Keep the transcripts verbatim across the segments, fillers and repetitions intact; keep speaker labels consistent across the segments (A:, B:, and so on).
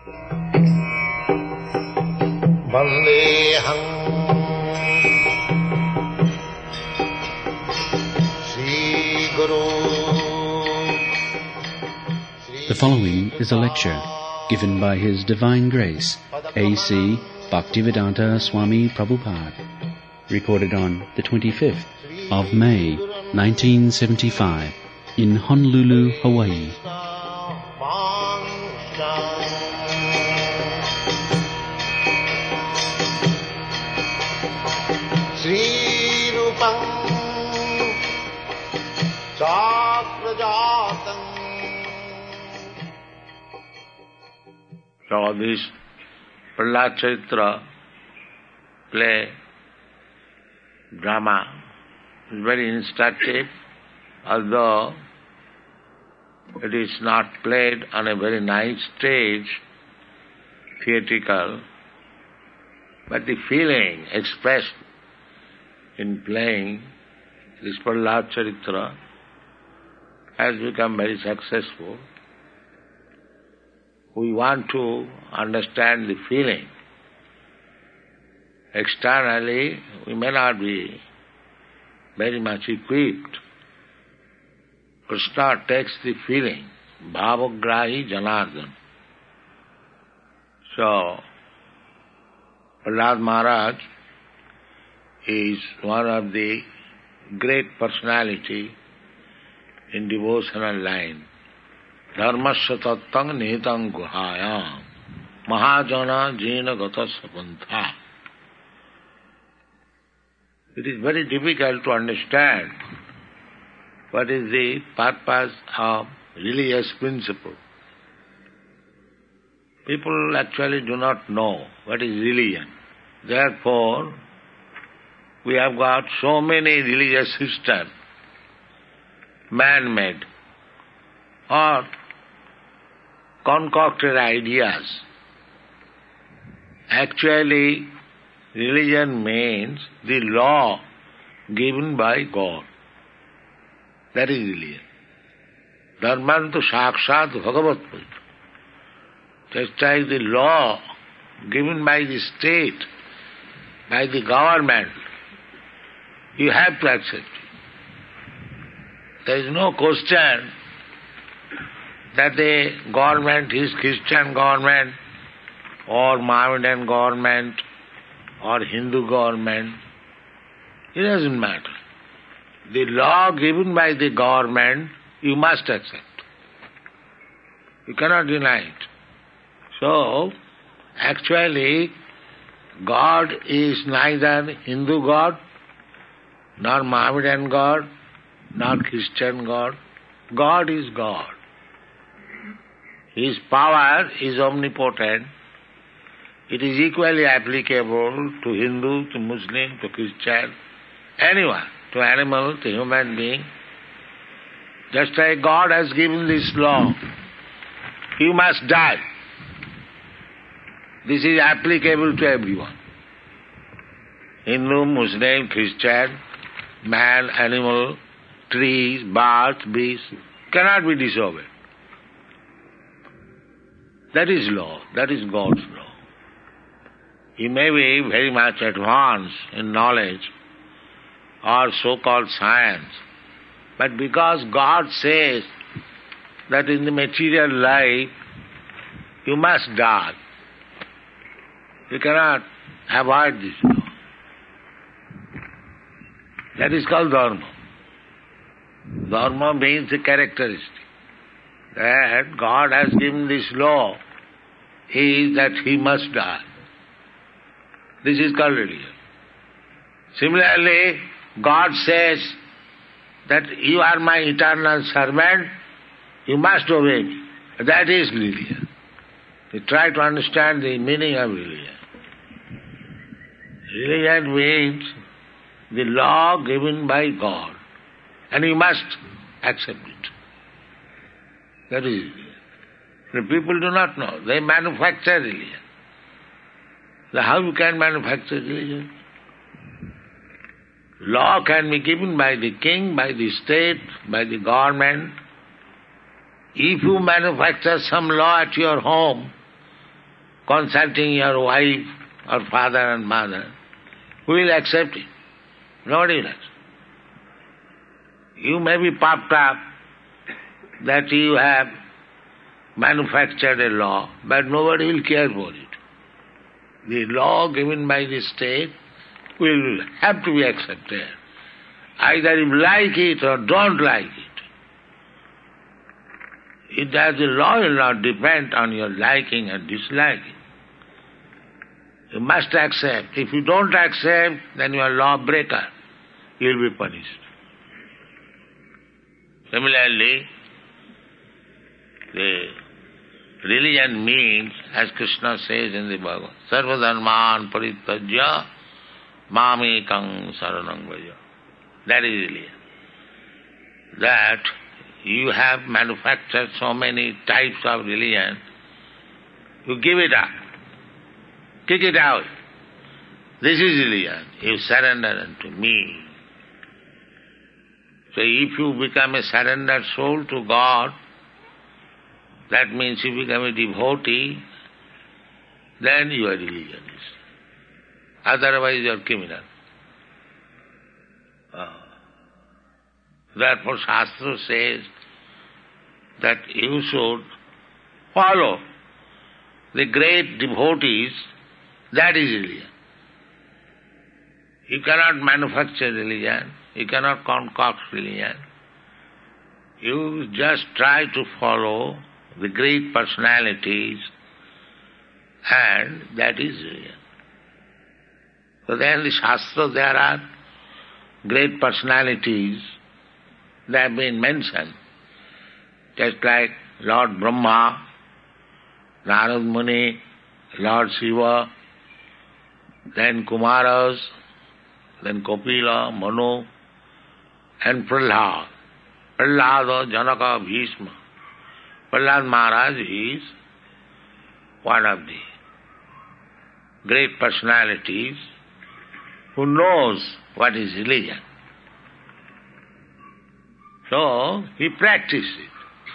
A: Vandeham Sri Guru.
B: The following is a lecture given by His Divine Grace, A C Bhaktivedanta Swami Prabhupada, recorded on the twenty-fifth of May, nineteen seventy-five, in Honolulu, Hawaii.
A: Sri Rupam Chakrajatam.
C: So this Prahlad Charitra play, drama, is very instructive, although it is not played on a very nice stage, theatrical, but the feeling expressed in playing this Prahlad Charitra has become very successful. We want to understand the feeling. Externally, we may not be very much equipped. Krishna takes the feeling, Bhavagrahi Janardhan. So, Prahlad Maharaj is one of the great personality in devotional line. Dharmasya tattang nihitang guhayam mahajana jena gata sapantha. It is very difficult to understand what is the purpose of religious principle. People actually do not know what is religion. Therefore, we have got so many religious systems, man-made, or concocted ideas. Actually, religion means the law given by God. That is religion. Dharmantu sakshat bhagavat puja. Just like the law given by the state, by the government, you have to accept it. There is no question that the government is Christian government or Mohammedan government or Hindu government. It doesn't matter. The law given by the government, you must accept. You cannot deny it. So, actually, God is neither Hindu God, nor Mohammedan God, nor Christian God. God is God. His power is omnipotent. It is equally applicable to Hindu, to Muslim, to Christian, anyone, to animal, to human being. Just like God has given this law, you must die. This is applicable to everyone. Hindu, Muslim, Christian, man, animal, trees, birds, beasts, cannot be disobeyed. That is law. That is God's law. He may be very much advanced in knowledge or so-called science, but because God says that in the material life you must die, you cannot avoid this law. That is called dharma. Dharma means a characteristic. That God has given this law is that he must die. This is called religion. Similarly, God says that you are my eternal servant, you must obey me. That is religion. You try to understand the meaning of religion. Religion means the law given by God, and you must accept it. That is religion. The people do not know. They manufacture religion. So how you can manufacture religion? Law can be given by the king, by the state, by the government. If you manufacture some law at your home, consulting your wife or father and mother, who will accept it? Nobody will accept. You may be puffed up that you have manufactured a law, but nobody will care for it. The law given by the state will have to be accepted. Either you like it or don't like it. It does, the law will not depend on your liking and disliking. You must accept. If you don't accept, then you are a lawbreaker. You will be punished. Similarly, the religion means, as Krishna says in the Bhagavad, Sarva dharman parityajya mamekam saranam vraja. That is religion. That you have manufactured so many types of religion, you give it up. Kick it out. This is religion. You surrender unto me. So if you become a surrendered soul to God, that means you become a devotee, then you are religionist. Otherwise you are criminal. Oh. Therefore Shastra says that you should follow the great devotees. That is religion. You cannot manufacture religion. You cannot concoct religion. You just try to follow the great personalities, and that is religion. So then in the Shastra there are great personalities that have been mentioned, just like Lord Brahma, Narada Muni, Lord Shiva, then Kumaras, then Kapila, Manu, and Prahlad. Prahlad, Janaka, Bhishma. Prahlad Maharaj is one of the great personalities who knows what is religion. So he practiced it.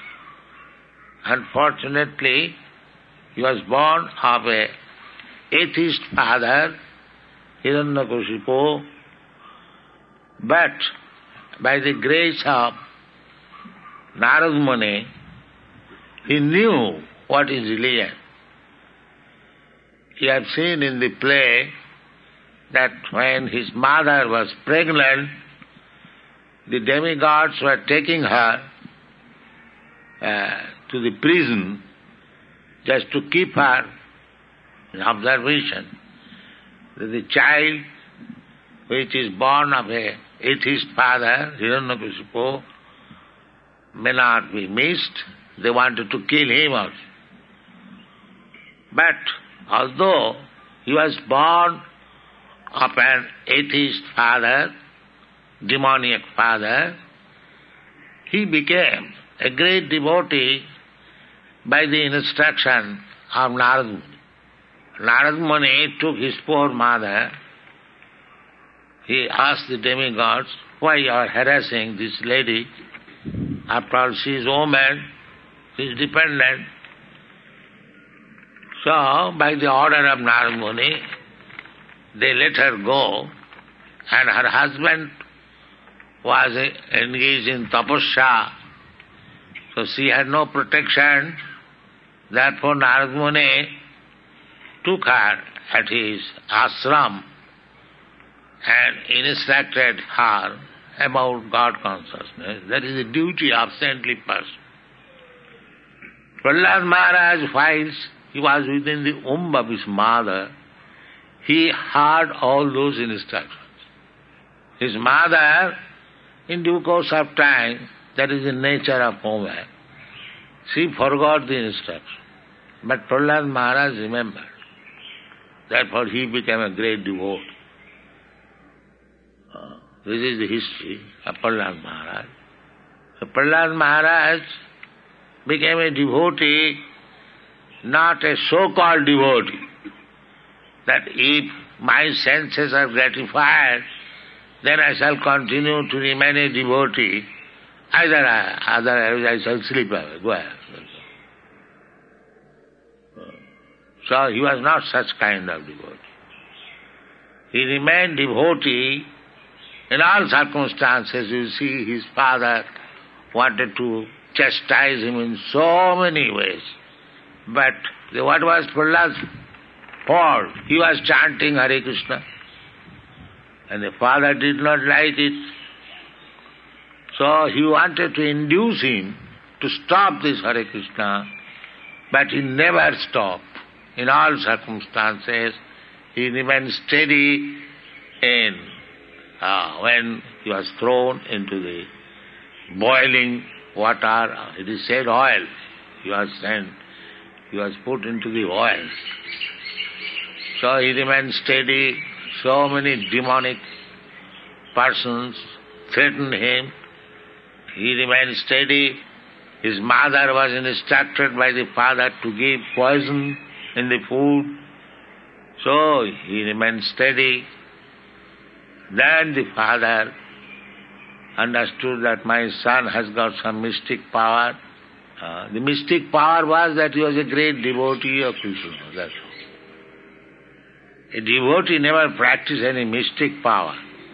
C: Unfortunately, he was born of a atheist father, Hiranyakashipu, but by the grace of Narada Muni, he knew what is religion. He had seen in the play that when his mother was pregnant, the demigods were taking her uh, to the prison just to keep her in observation that the child which is born of a atheist father, Hiranyakashipu, may not be missed. They wanted to kill him also. But although he was born of an atheist father, demoniac father, he became a great devotee by the instruction of Narada Muni. Narada Muni took his poor mother. He asked the demigods, why you are harassing this lady? After all, she is a woman, she is dependent. So, by the order of Narada Muni, they let her go, and her husband was engaged in tapasya, so she had no protection. Therefore Narada Muni took her at his ashram and instructed her about God consciousness. That is the duty of saintly person. Prahlad Maharaj, while he was within the womb of his mother, he heard all those instructions. His mother, in due course of time, that is the nature of woman, she forgot the instruction. But Prahlad Maharaj remembered. Therefore he became a great devotee. Uh, this is the history of Prahlad Maharaj. So Prahlad Maharaj became a devotee, not a so-called devotee, that if my senses are gratified, then I shall continue to remain a devotee. Either I, otherwise I shall sleep away, go ahead. So he was not such kind of devotee. He remained devotee in all circumstances. You see, his father wanted to chastise him in so many ways. But what was Prahlad's fault? He was chanting Hare Krishna. And the father did not like it. So he wanted to induce him to stop this Hare Krishna, but he never stopped. In all circumstances, he remained steady in uh, when he was thrown into the boiling water. It is said oil. He was sent. He was put into the oil. So he remained steady. So many demonic persons threatened him. He remained steady. His mother was instructed by the father to give poison in the food. So he remained steady. Then the father understood that my son has got some mystic power. Uh, the mystic power was that he was a great devotee of Krishna. That's all. A devotee never practiced any mystic power.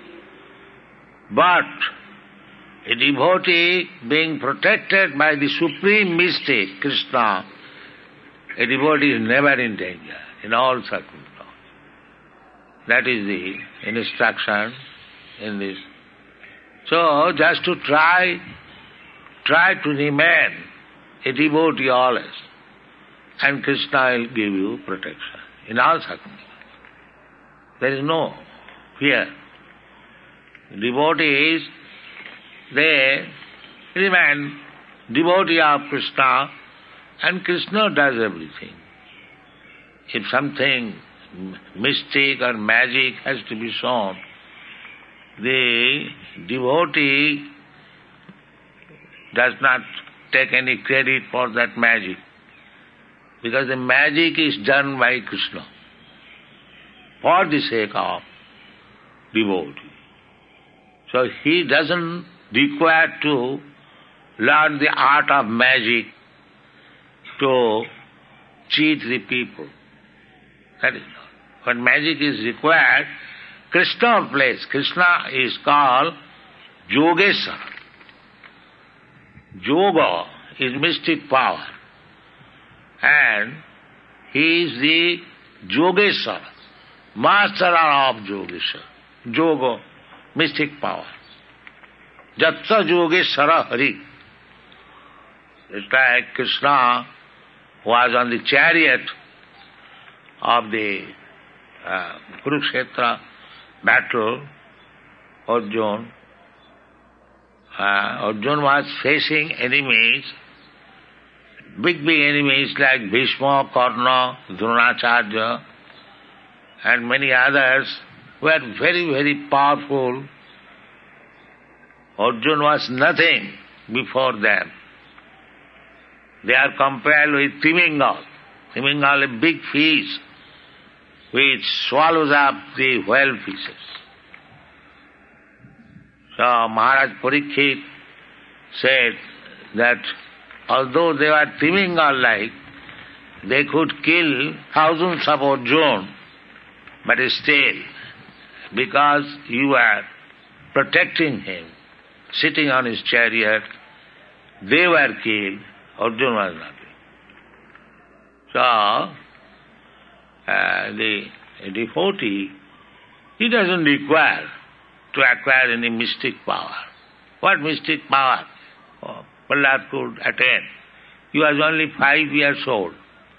C: But a devotee being protected by the supreme mystic, Krishna, a devotee is never in danger, in all circumstances. That is the instruction in this. So, just to try, try to remain a devotee always, and Krishna will give you protection in all circumstances. There is no fear. Devotees, they remain devotee of Krishna, and Krishna does everything. If something mystic or magic has to be shown, the devotee does not take any credit for that magic, because the magic is done by Krishna for the sake of devotee. So he doesn't require to learn the art of magic to cheat the people. That is not. When magic is required, Krishna plays. Krishna is called Yogeshwara. Yoga is mystic power. And he is the Yogeshwara, master of Yogeshwara. Yoga, mystic power. Jatsa Yogeshwara Hari. It's like Krishna was on the chariot of the uh, Kurukshetra battle. Arjuna, uh, Arjuna was facing enemies, big, big enemies like Bhishma, Karna, Dronacharya, and many others who were very, very powerful. Arjuna was nothing before them. They are compared with Timingal. Timingal, a big fish which swallows up the whale fishes. So Maharaj Parikshit said that although they were Timingal-like, they could kill thousands of Arjuna, but still, because you were protecting him, sitting on his chariot, they were killed, Arjuna was not killed. So, uh, the devotee, he doesn't require to acquire any mystic power. What mystic power oh, Prahlad could attain? He was only five years old.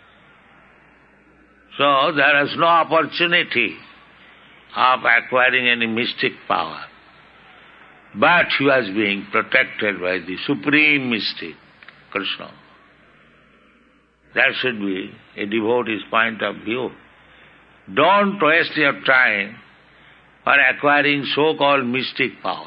C: So there is no opportunity of acquiring any mystic power. But he was being protected by the supreme mystic, Krishna. That should be a devotee's point of view. Don't waste your time for acquiring so-called mystic power.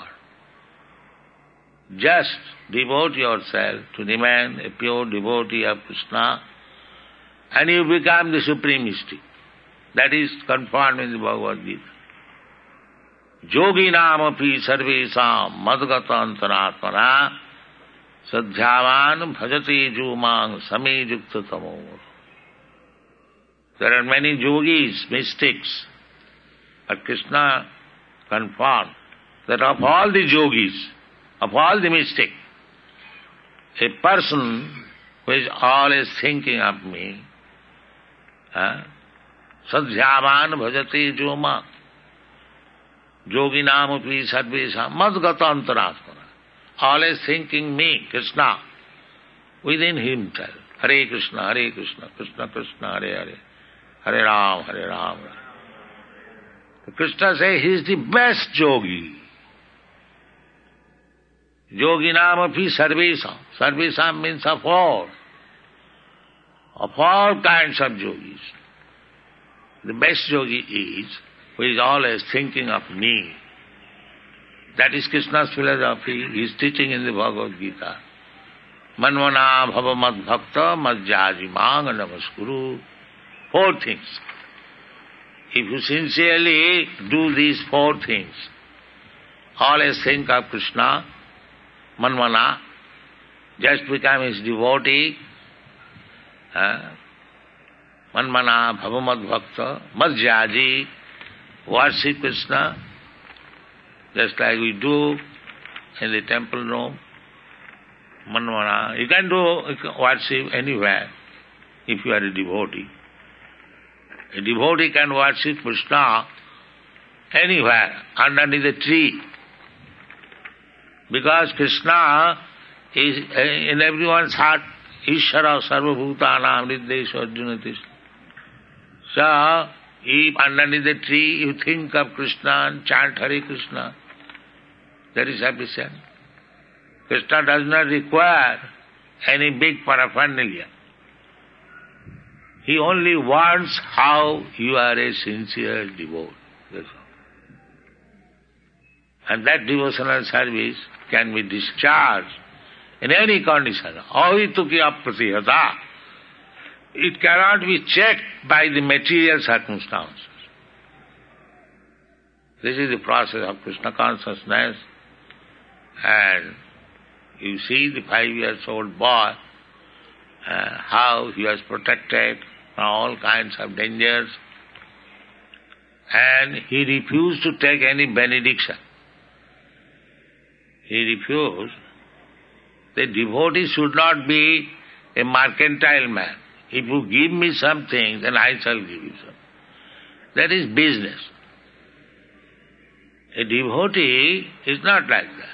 C: Just devote yourself to remain a pure devotee of Krishna, and you become the supreme mystic. That is confirmed in the Bhagavad Gita. Yoginam api sarvesam madgata antaratmana sadhyavan bhajati jumang same yukta tamo. There are many yogis, mystics, but Krishna confirmed that of all the yogis, of all the mystics, a person who is always thinking of me, uh, sadhyavan bhajate joma, yoginam api sarvesam, madgata antaratmana, always thinking me, Krishna, within himself. Hare Krishna, Hare Krishna, Krishna Krishna, Hare Hare, Hare Ram, Hare Ram. Krishna says he is the best yogi. Yoginam api sarvesam. Sarvesam means of all. Of all kinds of yogis. The best yogi is who is always thinking of me. That is Krishna's philosophy. He is teaching in the Bhagavad Gita. Manvana bhava mad bhakta madhyaji manga namaskuru. Four things. If you sincerely do these four things, always think of Krishna, manvana, just become his devotee, uh, manvana bhava mad bhakta madhyaji, worship Krishna, just like we do in the temple room. Manvana, you can do worship anywhere if you are a devotee. A devotee can worship Krishna anywhere, underneath the tree. Because Krishna is in everyone's heart, Ishara sarva bhutanam niddesha arjunati. So, if underneath the tree you think of Krishna and chant Hare Krishna, that is sufficient. Krishna does not require any big paraphernalia. He only wants how you are a sincere devotee. That's all. And that devotional service can be discharged in any condition. Ahituki apratihata. It cannot be checked by the material circumstances. This is the process of Krishna consciousness. And you see the five-years-old boy, uh, how he was protected from all kinds of dangers, and he refused to take any benediction. He refused. The devotee should not be a mercantile man. If you give me something, then I shall give you something. That is business. A devotee is not like that.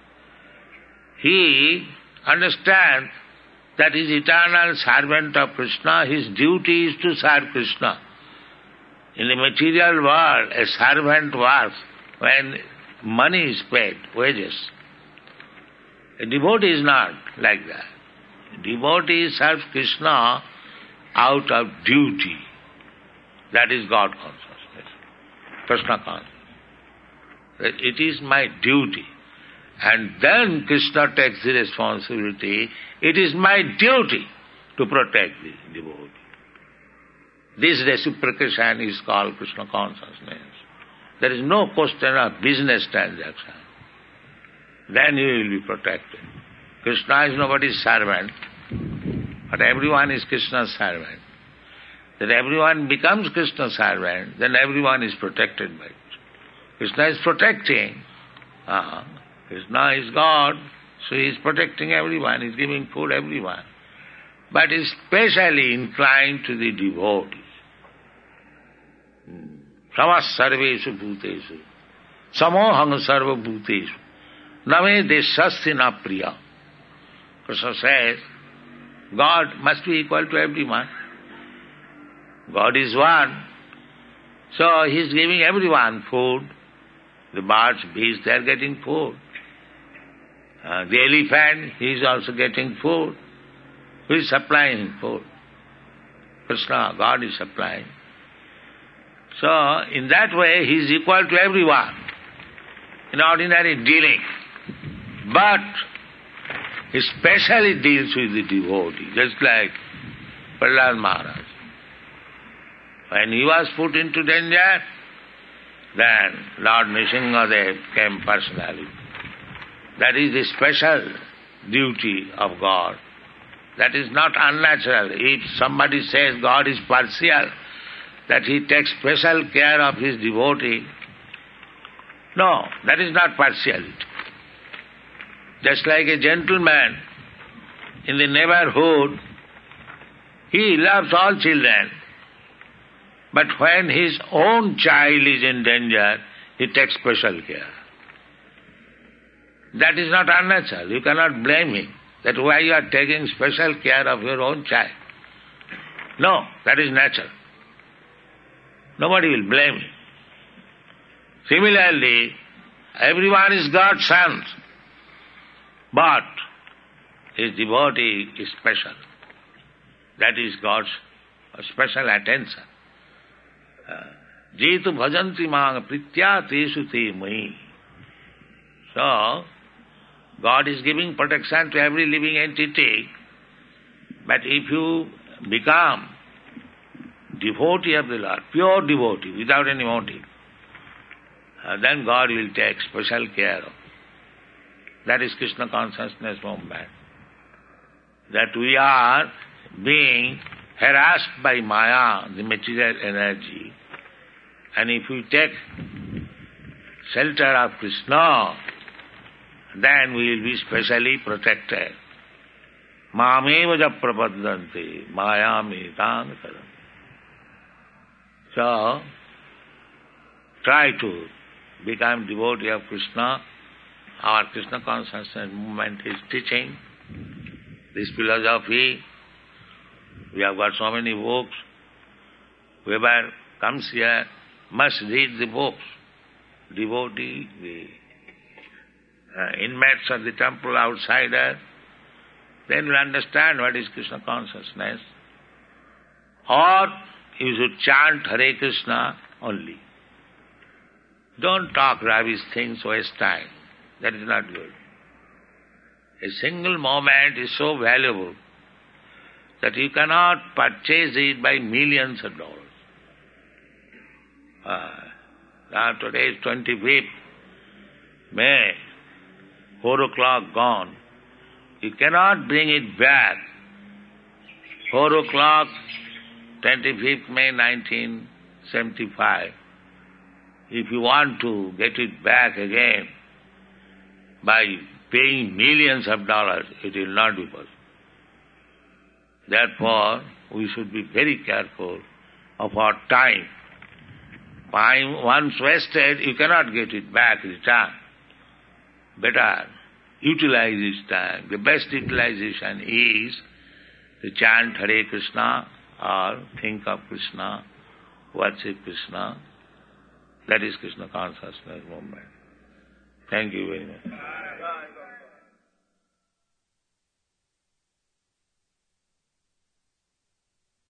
C: He understands that he is eternal servant of Krishna. His duty is to serve Krishna. In the material world, a servant works when money is paid, wages. A devotee is not like that. A devotee serves Krishna out of duty. That is God consciousness, Krishna consciousness. It is my duty. And then Krishna takes the responsibility. It is my duty to protect the devotee. This reciprocation is called Krishna consciousness. There is no question of business transaction. Then you will be protected. Krishna is nobody's servant, but everyone is Krishna's servant. That everyone becomes Krishna's servant, then everyone is protected by it. Krishna is protecting. Uh-huh. Krishna is God, so he is protecting everyone, he is giving food everyone. But he is specially inclined to the devotees. Samas sarveshu bhuteshu, samohang sarva bhuteshu, name deshasti na priya. Krishna says, God must be equal to everyone. God is one. So he is giving everyone food. The birds, beasts, they are getting food. Uh, the elephant, he is also getting food. Who is supplying him food? Krishna, God is supplying. So, in that way, he is equal to everyone in ordinary dealing. But he especially deals with the devotee, just like Prahlad Maharaj. When he was put into danger, then Lord Nrsimhadev came personally. That is the special duty of God. That is not unnatural. If somebody says God is partial, that he takes special care of his devotee. No, that is not partiality. Just like a gentleman in the neighborhood, he loves all children. But when his own child is in danger, he takes special care. That is not unnatural. You cannot blame him that why you are taking special care of your own child. No, that is natural. Nobody will blame him. Similarly, everyone is God's son, but his devotee is special. That is God's special attention. Jitu bhajanti mang pritya tesu te mai. So, God is giving protection to every living entity, but if you become devotee of the Lord, pure devotee, without any motive, uh, then God will take special care of. That is Krishna consciousness movement. That we are being harassed by Maya, the material energy, and if we take shelter of Krishna, then we will be specially protected. Mameva ja prapadante, maya metan karam. So, try to become devotee of Krishna. Our Krishna consciousness movement is teaching this philosophy. We have got so many books. Whoever comes here must read the books. Devotee, the uh, inmates of the temple, outsider, then you understand what is Krishna consciousness. Or you should chant Hare Krishna only. Don't talk rubbish things, waste time. That is not good. A single moment is so valuable that you cannot purchase it by millions of dollars. Uh, now today is twenty-fifth May, four o'clock gone. You cannot bring it back. Four o'clock, twenty-fifth May nineteen seventy-five. If you want to get it back again by paying millions of dollars, it will not be possible. Therefore, we should be very careful of our time. Time once wasted, you cannot get it back return. Better utilize this time. The best utilization is to chant Hare Krishna or think of Krishna, worship Krishna. That is Krishna consciousness movement. Thank you very much.